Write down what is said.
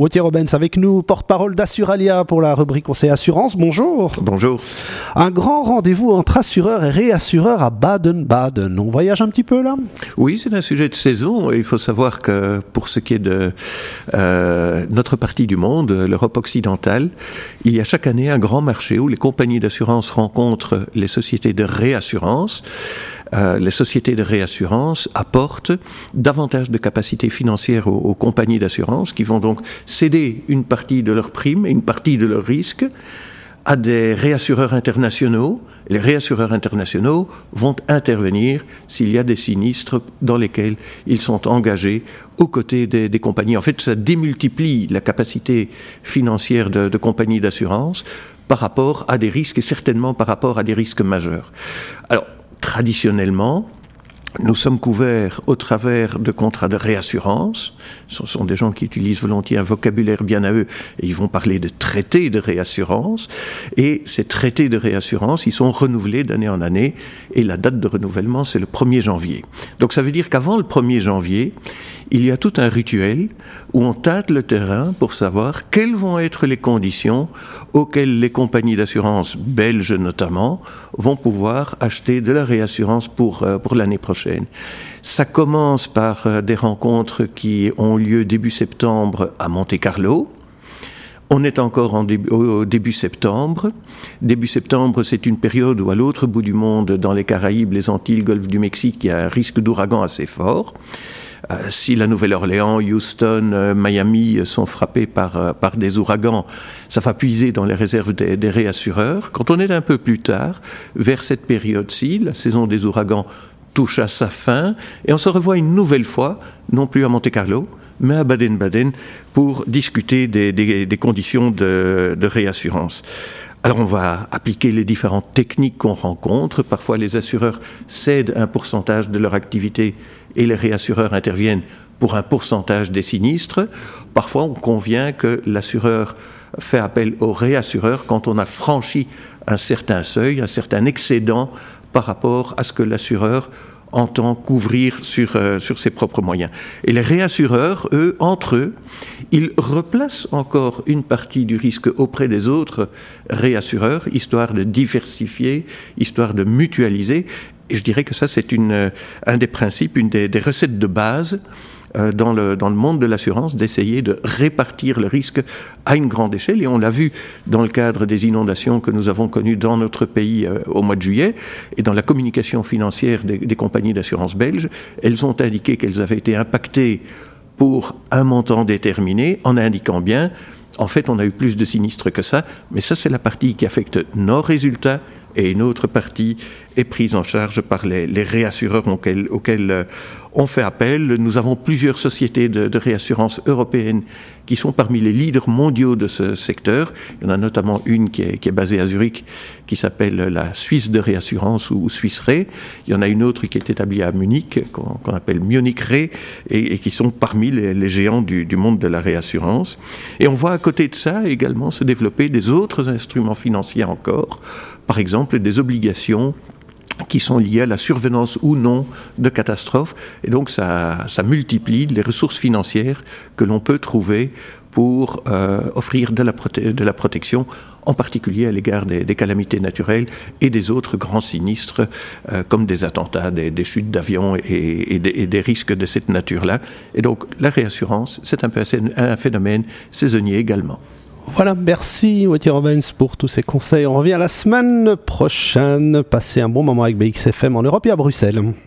Wauthier Robens avec nous, porte-parole d'Assuralia pour la rubrique Conseil Assurance. Bonjour. Bonjour. Un grand rendez-vous entre assureurs et réassureurs à Baden-Baden. On voyage un petit peu là ? Oui, c'est un sujet de saison. Il faut savoir que pour ce qui est de notre partie du monde, l'Europe occidentale, il y a chaque année un grand marché où les compagnies d'assurance rencontrent les sociétés de réassurance. Les sociétés de réassurance apportent davantage de capacités financières aux compagnies d'assurance qui vont donc céder une partie de leurs primes et une partie de leurs risques à des réassureurs internationaux. Les réassureurs internationaux vont intervenir s'il y a des sinistres dans lesquels ils sont engagés aux côtés des compagnies. En fait, ça démultiplie la capacité financière de compagnies d'assurance par rapport à des risques et certainement par rapport à des risques majeurs. Alors, traditionnellement, nous sommes couverts au travers de contrats de réassurance. Ce sont des gens qui utilisent volontiers un vocabulaire bien à eux et ils vont parler de traités de réassurance. Et ces traités de réassurance, ils sont renouvelés d'année en année et la date de renouvellement, c'est le 1er janvier. Donc ça veut dire qu'avant le 1er janvier, il y a tout un rituel où on tâte le terrain pour savoir quelles vont être les conditions auxquelles les compagnies d'assurance belges notamment vont pouvoir acheter de la réassurance pour l'année prochaine. Ça commence par des rencontres qui ont lieu début septembre à Monte-Carlo. On est encore au début septembre. Début septembre, c'est une période où à l'autre bout du monde, dans les Caraïbes, les Antilles, le Golfe du Mexique, il y a un risque d'ouragan assez fort. Si la Nouvelle-Orléans, Houston, Miami sont frappés par des ouragans, ça va puiser dans les réserves des réassureurs. Quand on est un peu plus tard, vers cette période-ci, la saison des ouragans touche à sa fin et on se revoit une nouvelle fois, non plus à Monte-Carlo, mais à Baden-Baden pour discuter des conditions de réassurance. Alors on va appliquer les différentes techniques qu'on rencontre. Parfois les assureurs cèdent un pourcentage de leur activité et les réassureurs interviennent pour un pourcentage des sinistres. Parfois on convient que l'assureur fait appel au réassureur quand on a franchi un certain seuil, un certain excédent par rapport à ce que l'assureur entend couvrir sur ses propres moyens. Et les réassureurs, eux, entre eux, ils replacent encore une partie du risque auprès des autres réassureurs, histoire de diversifier, histoire de mutualiser. Et je dirais que ça, c'est un des principes, une des recettes de base dans le monde de l'assurance, d'essayer de répartir le risque à une grande échelle. Et on l'a vu dans le cadre des inondations que nous avons connues dans notre pays au mois de juillet. Et dans la communication financière des compagnies d'assurance belges, elles ont indiqué qu'elles avaient été impactées pour un montant déterminé, en indiquant bien, en fait, on a eu plus de sinistres que ça, mais ça, c'est la partie qui affecte nos résultats, et une autre partie est prise en charge par les réassureurs auxquels on fait appel. Nous avons plusieurs sociétés de réassurance européennes qui sont parmi les leaders mondiaux de ce secteur. Il y en a notamment une qui est basée à Zurich, qui s'appelle la Suisse de réassurance ou Swiss Re. Il y en a une autre qui est établie à Munich, qu'on appelle Munich Re, et qui sont parmi les géants du monde de la réassurance. Et on voit à côté de ça également se développer des autres instruments financiers encore, par exemple des obligations qui sont liées à la survenance ou non de catastrophes. Et donc ça multiplie les ressources financières que l'on peut trouver pour offrir de la protection, en particulier à l'égard des calamités naturelles et des autres grands sinistres comme des attentats, des chutes d'avions et des risques de cette nature-là. Et donc la réassurance, c'est un peu un phénomène saisonnier également. Voilà, merci Wauthier Robens pour tous ces conseils. On revient la semaine prochaine. Passez un bon moment avec BXFM en Europe et à Bruxelles.